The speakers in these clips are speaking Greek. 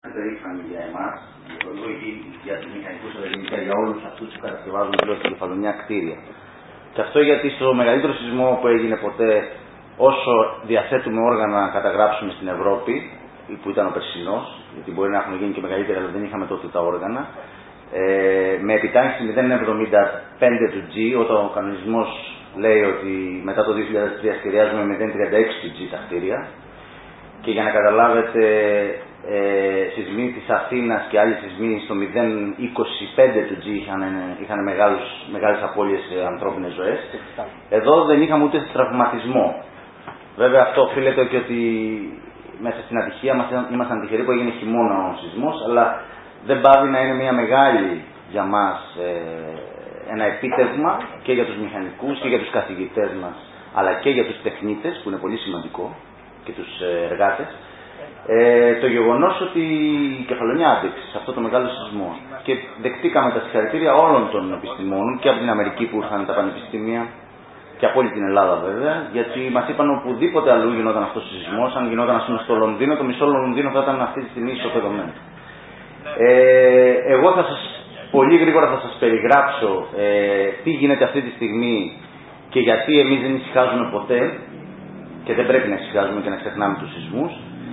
περήφανοι για εμάς, για τους μηχανικούς ερευνητές, για όλους αυτούς που κατασκευάζουν πλέον στην Κεφαλονιά κτίρια. Και αυτό γιατί στο μεγαλύτερο σεισμό που έγινε ποτέ, όσο διαθέτουμε όργανα να καταγράψουμε στην Ευρώπη, που ήταν ο περσινός, γιατί μπορεί να έχουν γίνει και μεγαλύτερα, αλλά δεν είχαμε τότε τα όργανα, με επιτάχυνση 0,75 του G, όταν ο κανονισμός λέει ότι μετά το 2003 σχεδιάζουμε 0,36 του G τα κτίρια. Και για να καταλάβετε, σεισμοί της Αθήνας και άλλοι σεισμοί στο 0,25 του G είχαν μεγάλες απώλειες ανθρώπινες ζωές. Εδώ δεν είχαμε ούτε τραυματισμό. Βέβαια αυτό οφείλεται και ότι μέσα στην ατυχία ήμασταν τυχεροί που έγινε χειμώνα ο σεισμός, αλλά δεν πάβει να είναι μια μεγάλη για μας ένα επίτευγμα και για τους μηχανικούς και για τους καθηγητές μας, αλλά και για τους τεχνίτες, που είναι πολύ σημαντικό, και τους εργάτες, το γεγονός ότι η Κεφαλονιά άντεξε σε αυτό το μεγάλο σεισμό. Και δεκτήκαμε τα συγχαρητήρια όλων των επιστημόνων και από την Αμερική που ήρθαν τα πανεπιστήμια και από όλη την Ελλάδα βέβαια, γιατί μας είπαν οπουδήποτε αλλού γινόταν αυτός ο σεισμός. Αν γινόταν, ας πούμε, στο Λονδίνο, το μισό Λονδίνο θα ήταν αυτή τη στιγμή ισοπεδωμένο. Εγώ πολύ γρήγορα θα σας περιγράψω τι γίνεται αυτή τη στιγμή και γιατί εμείς δεν ησυχάζουμε ποτέ και δεν πρέπει να ησυχάζουμε και να ξεχνάμε τους σεισμούς,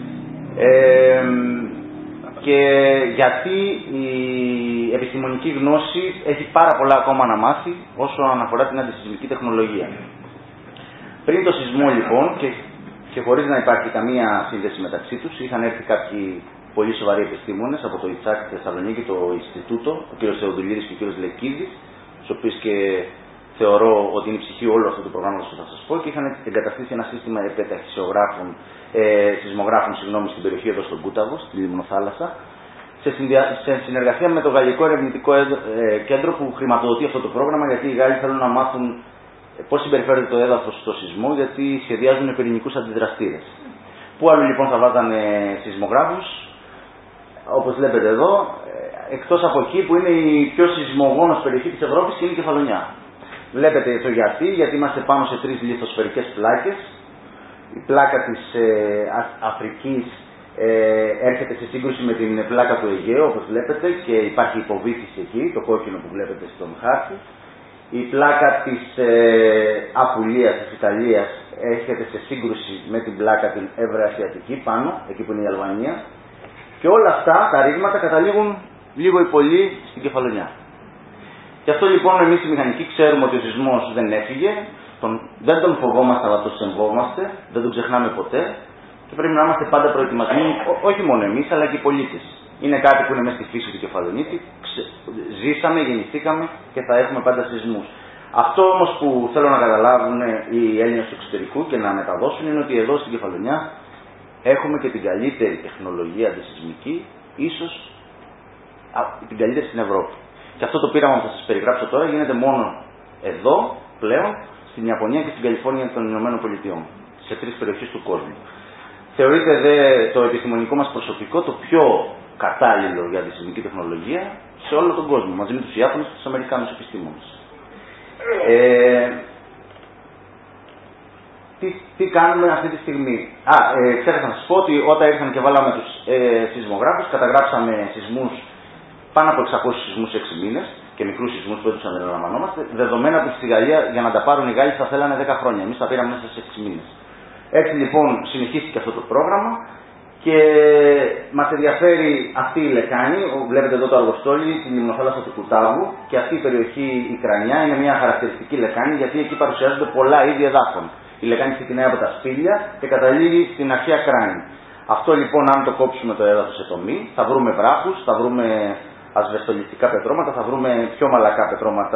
και γιατί η επιστημονική γνώση έχει πάρα πολλά ακόμα να μάθει όσον αφορά την αντισεισμική τεχνολογία. Πριν το σεισμό λοιπόν, και χωρίς να υπάρχει καμία σύνδεση μεταξύ τους, είχαν έρθει κάποιοι πολύ σοβαροί επιστήμονες από το ΙΤΣΑΚ στη Θεσσαλονίκη, το Ινστιτούτο, ο κ. Θεοδουλίδης και ο κ. Λεκίδης, τους οποίους και θεωρώ ότι είναι η ψυχή όλου αυτού του προγράμματος που θα σας πω, και είχαν εγκαταστήσει ένα σύστημα σεισμογράφων στην περιοχή εδώ στον Κούταβο, στη Λιμνοθάλασσα, σε συνεργασία με το Γαλλικό Ερευνητικό Κέντρο που χρηματοδοτεί αυτό το πρόγραμμα, γιατί οι Γάλλοι θέλουν να μάθουν πώς συμπεριφέρεται το έδαφος στο σεισμό, γιατί σχεδιάζουν πυρηνικούς αντιδραστήρες. Πού αλλού λοιπόν θα βάζανε σεισμογράφους, όπως βλέπετε εδώ, εκτός από εκεί που είναι η πιο σεισμογόνος περιοχή της Ευρώπης, είναι η Κεφαλονιά. Βλέπετε το γιατί είμαστε πάνω σε 3 λιθοσφαιρικές πλάκες. Η πλάκα της Αφρικής έρχεται σε σύγκρουση με την πλάκα του Αιγαίου, όπως βλέπετε, και υπάρχει υποβύθιση εκεί, το κόκκινο που βλέπετε στον χάρτη. Η πλάκα της Απουλίας, της Ιταλίας, έρχεται σε σύγκρουση με την πλάκα την Ευρασιατική πάνω, εκεί που είναι η Αλβανία. Και όλα αυτά τα ρήγματα καταλήγουν λίγο ή πολύ στην Κεφαλονιά. Γι' αυτό λοιπόν εμείς οι μηχανικοί ξέρουμε ότι ο σεισμός δεν έφυγε, δεν τον φοβόμαστε αλλά τον σεμβόμαστε, δεν τον ξεχνάμε ποτέ και πρέπει να είμαστε πάντα προετοιμασμένοι, όχι μόνο εμείς αλλά και οι πολίτες. Είναι κάτι που είναι μέσα στη φύση του Κεφαλονίτη, ζήσαμε, γεννηθήκαμε και θα έχουμε πάντα σεισμούς. Αυτό όμως που θέλω να καταλάβουν οι Έλληνες του εξωτερικού και να μεταδώσουν είναι ότι εδώ στην Κεφαλονιά έχουμε και την καλύτερη τεχνολογία αντισεισμική, ίσως την καλύτερη στην Ευρώπη. Και αυτό το πείραμα που θα σας περιγράψω τώρα γίνεται μόνο εδώ, πλέον, στην Ιαπωνία και στην Καλιφόρνια των Ηνωμένων Πολιτειών, σε 3 περιοχές του κόσμου. Θεωρείται το επιστημονικό μας προσωπικό το πιο κατάλληλο για αντισεισμική τεχνολογία σε όλο τον κόσμο, μαζί με τους Ιάπωνες και τους Αμερικάνους επιστήμονες. Τι κάνουμε αυτή τη στιγμή? Ξέχασα να σας πω ότι όταν ήρθαν και βάλαμε τους σεισμογράφους, καταγράψαμε σεισμούς, πάνω από 600 σεισμούς σε 6 μήνες και μικρούς σεισμούς που έτουσαν, δεν αναμανόμαστε, δεδομένα που στη Γαλλία για να τα πάρουν οι Γάλλοι θα θέλανε 10 χρόνια. Εμείς τα πήραμε μέσα σε 6 μήνες. Έτσι λοιπόν συνεχίστηκε αυτό το πρόγραμμα και μας ενδιαφέρει αυτή η λεκάνη. Βλέπετε εδώ το αργοστόλι, την Λιμνοθάλασσα του Κουτάβου, και αυτή η περιοχή, η Κρανιά, είναι μια χαρακτηριστική λεκάνη γιατί εκεί παρουσιάζονται πολλά είδη εδάφων. Η λεκάνη ξεκινάει από τα σπήλια και καταλήγει στην αρχαία Κράνη. Αυτό λοιπόν, αν το κόψουμε το έδαφος σε τομή, θα βρούμε βράχους, θα βρούμε ασβεστολιστικά πετρώματα, θα βρούμε πιο μαλακά πετρώματα,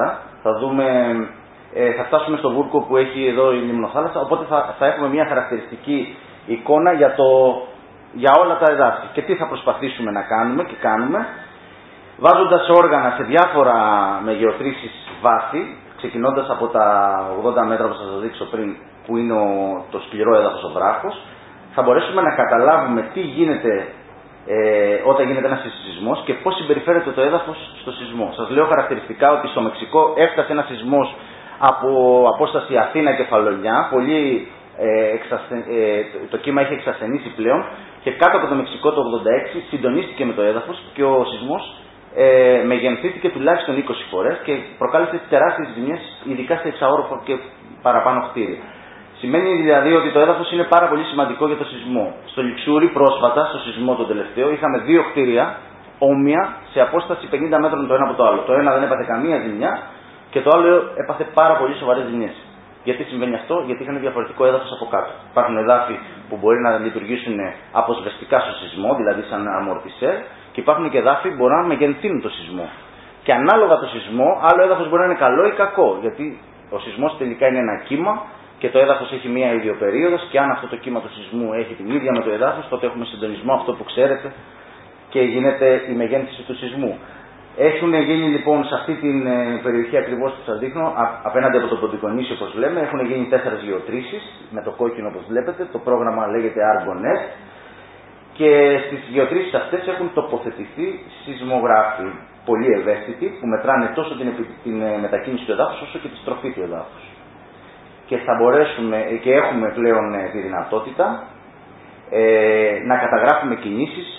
θα φτάσουμε στο βούρκο που έχει εδώ η Λιμνοθάλασσα, οπότε θα έχουμε μια χαρακτηριστική εικόνα για όλα τα εδάφη. Και τι θα προσπαθήσουμε να κάνουμε και κάνουμε, βάζοντας όργανα σε διάφορα με γεωτρήσεις βάθη, ξεκινώντας από τα 80 μέτρα που θα σας δείξω πριν, που είναι το σκληρό έδαφος, ο βράχος, θα μπορέσουμε να καταλάβουμε τι γίνεται όταν γίνεται ένας σεισμός και πώς συμπεριφέρεται το έδαφος στο σεισμό. Σας λέω χαρακτηριστικά ότι στο Μεξικό έφτασε ένας σεισμός από απόσταση Αθήνα-Κεφαλονιά, πολύ το κύμα είχε εξασθενήσει πλέον και κάτω από το Μεξικό το 86 συντονίστηκε με το έδαφος και ο σεισμός μεγενθήθηκε τουλάχιστον 20 φορές και προκάλεσε τεράστιες ζημιές, ειδικά σε εξαόροφα και παραπάνω κτίρια. Σημαίνει δηλαδή ότι το έδαφος είναι πάρα πολύ σημαντικό για το σεισμό. Στο Λιξούρι πρόσφατα, στο σεισμό το τελευταίο, είχαμε 2 κτίρια όμοια σε απόσταση 50 μέτρων το ένα από το άλλο. Το ένα δεν έπαθε καμία ζημιά και το άλλο έπαθε πάρα πολύ σοβαρές ζημιές. Γιατί συμβαίνει αυτό? Γιατί είχαν διαφορετικό έδαφος από κάτω. Υπάρχουν εδάφη που μπορεί να λειτουργήσουν αποσβεστικά στο σεισμό, δηλαδή σαν αμορτισέρ, και υπάρχουν και εδάφη που μπορεί να μεγενθύνουν το σεισμό. Και ανάλογα το σεισμό, άλλο έδαφος μπορεί να είναι καλό ή κακό. Γιατί ο σεισμός τελικά είναι ένα κύμα και το έδαφος έχει μία ιδιοπερίοδος, και αν αυτό το κύμα του σεισμού έχει την ίδια με το έδαφος, τότε έχουμε συντονισμό, αυτό που ξέρετε, και γίνεται η μεγένθηση του σεισμού. Έχουν γίνει λοιπόν σε αυτή την περιοχή ακριβώς που σας δείχνω, απέναντι από το Ποντικονήσι όπως λέμε, έχουν γίνει 4 γεωτρήσεις με το κόκκινο όπως βλέπετε. Το πρόγραμμα λέγεται Argonet και στις γεωτρήσεις αυτές έχουν τοποθετηθεί σεισμογράφοι πολύ ευαίσθητοι που μετράνε τόσο την μετακίνηση του εδάφους όσο και τη στροφή του εδάφους. Και θα μπορέσουμε και έχουμε πλέον τη δυνατότητα να καταγράφουμε κινήσεις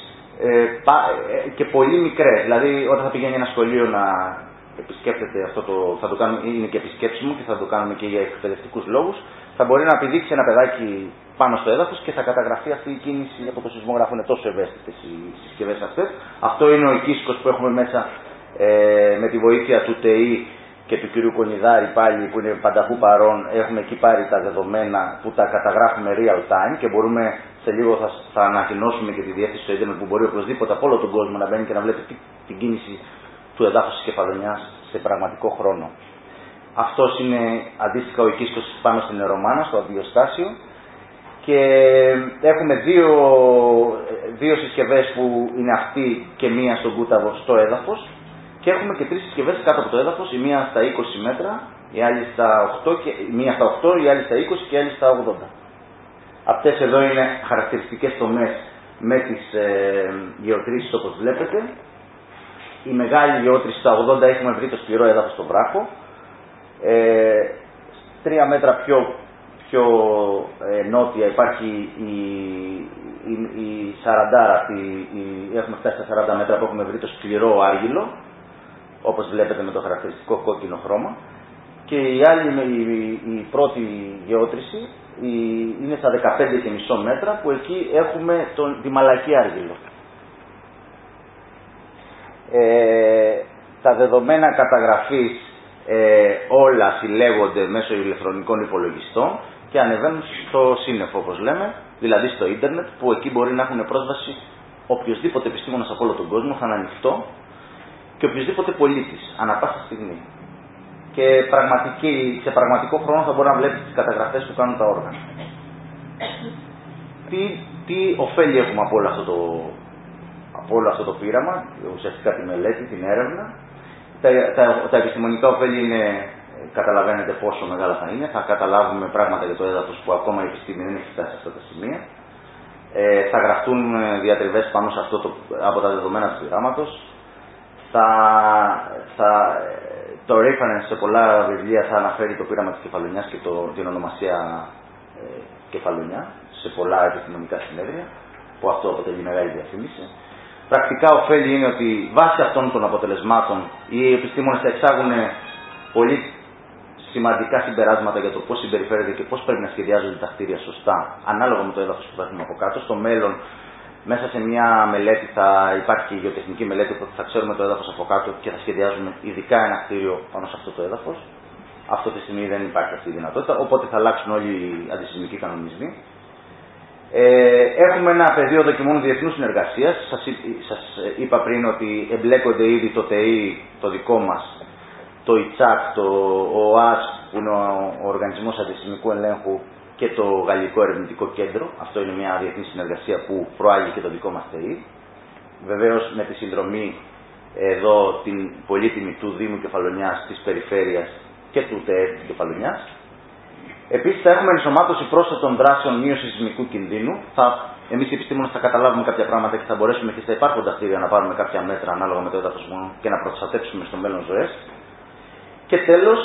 και πολύ μικρές. Δηλαδή όταν θα πηγαίνει ένα σχολείο να επισκέπτεται αυτό θα το κάνουμε, είναι και επισκέψιμο και θα το κάνουμε και για εκπαιδευτικούς λόγους, θα μπορεί να πηδήξει ένα παιδάκι πάνω στο έδαφος και θα καταγραφεί αυτή η κίνηση από το σεισμόγραφο. Είναι τόσο ευαίσθητες οι συσκευές αυτές. Αυτό είναι ο οικίσκος που έχουμε μέσα με τη βοήθεια του ΤΕΗ και του κυρίου Κονιδάρη πάλι που είναι πανταχού παρόν. Έχουμε εκεί πάρει τα δεδομένα που τα καταγράφουμε real time και μπορούμε σε λίγο θα ανακοινώσουμε και τη διεύθυνση στο ίντερνετ που μπορεί οπωσδήποτε από όλο τον κόσμο να μπαίνει και να βλέπει την κίνηση του εδάφους της Κεφαλονιάς σε πραγματικό χρόνο. Αυτός είναι αντίστοιχα ο οικίσκος πάνω στην Νερομάνα, στο αντιοστάσιο, και έχουμε δύο συσκευές που είναι αυτή και μία στον Κούταβο στο έδαφος, και έχουμε και 3 συσκευές κάτω από το έδαφος, η μία στα 20 μέτρα, η άλλη στα 8, μία στα 8, η άλλη στα 20 και η άλλη στα 80. Αυτές εδώ είναι χαρακτηριστικές τομές με τις γεωτρήσεις όπως βλέπετε. Η μεγάλη γεώτρηση στα 80 έχουμε βρει το σκληρό έδαφος στον βράχο. 3 μέτρα πιο νότια υπάρχει η Σαραντάρα, έχουμε φτάσει στα 40 μέτρα που έχουμε βρει το σκληρό άργυλο, όπως βλέπετε με το χαρακτηριστικό κόκκινο χρώμα. Και η πρώτη γεώτρηση είναι στα 15,5 μέτρα που εκεί έχουμε τη Μαλακή άργυλο. Τα δεδομένα καταγραφής όλα συλλέγονται μέσω ηλεκτρονικών υπολογιστών και ανεβαίνουν στο σύννεφο όπως λέμε, δηλαδή στο ίντερνετ, που εκεί μπορεί να έχουν πρόσβαση οποιοσδήποτε επιστήμονας από όλο τον κόσμο, θα είναι ανοιχτό, και οποιοσδήποτε πολίτης, ανά πάσα στιγμή. Και σε πραγματικό χρόνο θα μπορεί να βλέπει τις καταγραφές που κάνουν τα όργανα. Τι ωφέλη έχουμε από όλο αυτό το πείραμα, ουσιαστικά τη μελέτη, την έρευνα. Τα επιστημονικά ωφέλη είναι, καταλαβαίνετε πόσο μεγάλα θα είναι, θα καταλάβουμε πράγματα για το έδαφος που ακόμα η επιστήμη δεν έχει φτάσει σε αυτά τα σημεία. Θα γραφτούν διατριβές πάνω σε αυτό από τα δεδομένα του πειράματος. Το reference σε πολλά βιβλία θα αναφέρει το πείραμα της Κεφαλονιάς και την ονομασία Κεφαλονιά σε πολλά επιστημονικά συνέδρια, που αυτό αποτελεί μεγάλη διαφήμιση. Πρακτικά ωφέλη είναι ότι βάσει αυτών των αποτελεσμάτων οι επιστήμονες θα εξάγουν πολύ σημαντικά συμπεράσματα για το πώς συμπεριφέρεται και πώς πρέπει να σχεδιάζονται τα κτίρια σωστά, ανάλογα με το έδαφος που θα έχουμε από κάτω. Στο μέλλον, μέσα σε μια μελέτη θα υπάρχει η γεωτεχνική μελέτη που θα ξέρουμε το έδαφος από κάτω και θα σχεδιάζουμε ειδικά ένα κτίριο πάνω σε αυτό το έδαφος. Αυτή τη στιγμή δεν υπάρχει αυτή η δυνατότητα, οπότε θα αλλάξουν όλοι οι αντισυσμικοί κανονισμοί. Έχουμε ένα πεδίο δοκιμών διεθνούς συνεργασίας. Σας είπα πριν ότι εμπλέκονται ήδη το ΤΕΗ, το δικό μας, το ΙΤΣΑΚ, ο ΟΑΣ, που είναι ο Οργανισμός Αντισυσμικού Ελέγχου, και το Γαλλικό Ερευνητικό Κέντρο. Αυτό είναι μια διεθνή συνεργασία που προάγει και το δικό μας ΤΕΗ. Βεβαίως με τη συνδρομή εδώ την πολύτιμη του Δήμου Κεφαλονιάς, της Περιφέρειας και του ΤΕΕ Κεφαλονιάς. Επίσης θα έχουμε ενσωμάτωση πρόσθετων δράσεων μείωσης σεισμικού κινδύνου. Εμείς οι επιστήμονες θα καταλάβουμε κάποια πράγματα και θα μπορέσουμε και στα υπάρχοντα κτίρια να πάρουμε κάποια μέτρα ανάλογα με το έδαφος μόνο και να προστατεύσουμε στο μέλλον ζωές. Και τέλος,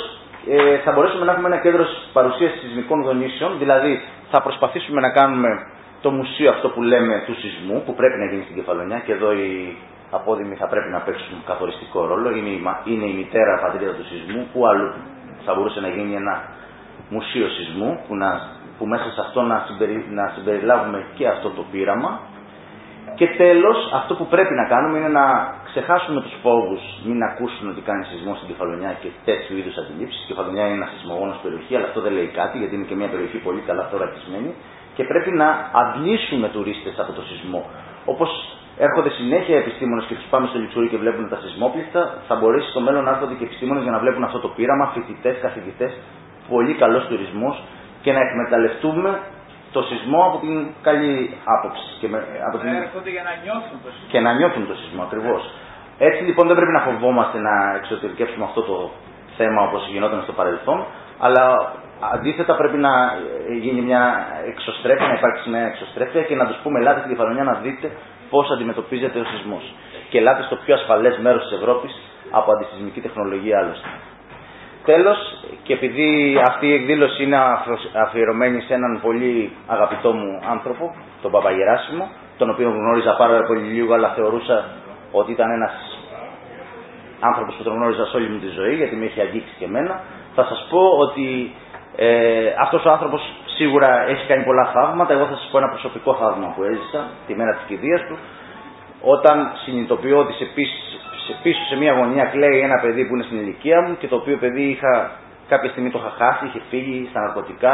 θα μπορέσουμε να έχουμε ένα κέντρο παρουσίασης σεισμικών δονήσεων, δηλαδή θα προσπαθήσουμε να κάνουμε το μουσείο αυτό που λέμε του σεισμού, που πρέπει να γίνει στην Κεφαλονιά, και εδώ οι απόδημοι θα πρέπει να παίξουν καθοριστικό ρόλο, είναι η μητέρα πατρίδα του σεισμού, που αλλού θα μπορούσε να γίνει ένα μουσείο σεισμού, που μέσα σε αυτό να συμπεριλάβουμε και αυτό το πείραμα. Και τέλος, αυτό που πρέπει να κάνουμε είναι να ξεχάσουμε τους φόβους, μην ακούσουν ότι κάνει σεισμό στην Κεφαλονιά και τέτοιου είδους αντιλήψεις. Η Κεφαλονιά είναι ένα σεισμογόνος περιοχή, αλλά αυτό δεν λέει κάτι, γιατί είναι και μια περιοχή πολύ καλά θωρακισμένη, και πρέπει να αντλήσουμε τουρίστες από το σεισμό. Όπως έρχονται συνέχεια επιστήμονες και τους πάμε στο Λιξούρι και βλέπουν τα σεισμόπληκτα, θα μπορέσει στο μέλλον να έρχονται και επιστήμονες για να βλέπουν αυτό το πείραμα, φοιτητές, καθηγητές, πολύ καλός τουρισμός, και να εκμεταλλευτούμε το σεισμό από την καλή άποψη. Έρχονται για να νιώθουν το σεισμό. Και να νιώθουν το σεισμό, ακριβώς. Έτσι λοιπόν δεν πρέπει να φοβόμαστε να εξωτερικεύσουμε αυτό το θέμα όπως γινόταν στο παρελθόν, αλλά αντίθετα πρέπει να γίνει μια εξωστρέφεια, να υπάρξει μια εξωστρέφεια και να τους πούμε: ελάτε στην Κεφαλονιά να δείτε πώς αντιμετωπίζεται ο σεισμός. Και ελάτε στο πιο ασφαλές μέρος της Ευρώπης από αντισεισμική τεχνολογία άλλωστε. Τέλος, και επειδή αυτή η εκδήλωση είναι αφιερωμένη σε έναν πολύ αγαπητό μου άνθρωπο, τον Παπαγεράσιμο, τον οποίο γνώριζα πάρα πολύ λίγο, αλλά θεωρούσα ότι ήταν ένας άνθρωπος που τον γνώριζα σε όλη μου τη ζωή, γιατί με έχει αγγίξει και εμένα, θα σας πω ότι αυτός ο άνθρωπος σίγουρα έχει κάνει πολλά θαύματα. Εγώ θα σας πω ένα προσωπικό θαύμα που έζησα τη μέρα της κηδείας του, όταν συνειδητοποιώ ότι πίσω σε μια γωνία κλαίει ένα παιδί που είναι στην ηλικία μου, και το οποίο παιδί κάποια στιγμή το είχα χάσει, είχε φύγει στα ναρκωτικά,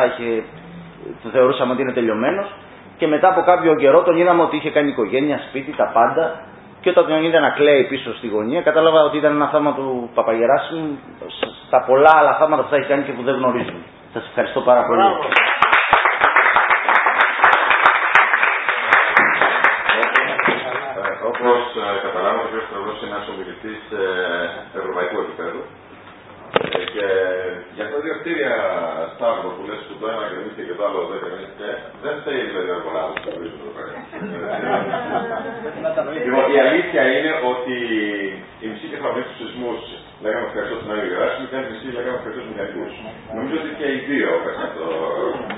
το θεωρούσαμε ότι είναι τελειωμένος, και μετά από κάποιο καιρό τον είδαμε ότι είχε κάνει οικογένεια, σπίτι, τα πάντα, και όταν τον είδα να κλαίει πίσω στη γωνία, κατάλαβα ότι ήταν ένα θαύμα του Παπαγεράσιμου στα πολλά άλλα θαύματα που θα έχει κάνει και που δεν γνωρίζουμε. Σας ευχαριστώ πάρα πολύ. Όπως καταλάβατε, ο κ. Στραβός είναι ένας ομιλητής ευρωπαϊκού επίπεδου. Και για αυτά τα δύο κτίρια Σταύρο που λες που το ένα γκρεμίστηκε και το άλλο δεν γκρεμίστηκε, δεν φταίει δηλαδή ο εργολάβος που βρίσκεται εδώ πέρα. Λοιπόν, η αλήθεια είναι ότι οι μισοί κεφαλοί του σεισμούς λέγαμε ευχαριστώ στον Άγιο Γεράσιμο και οι μισοί λέγαμε ευχαριστώ στους μηχανικούς. Νομίζω ότι και οι δύο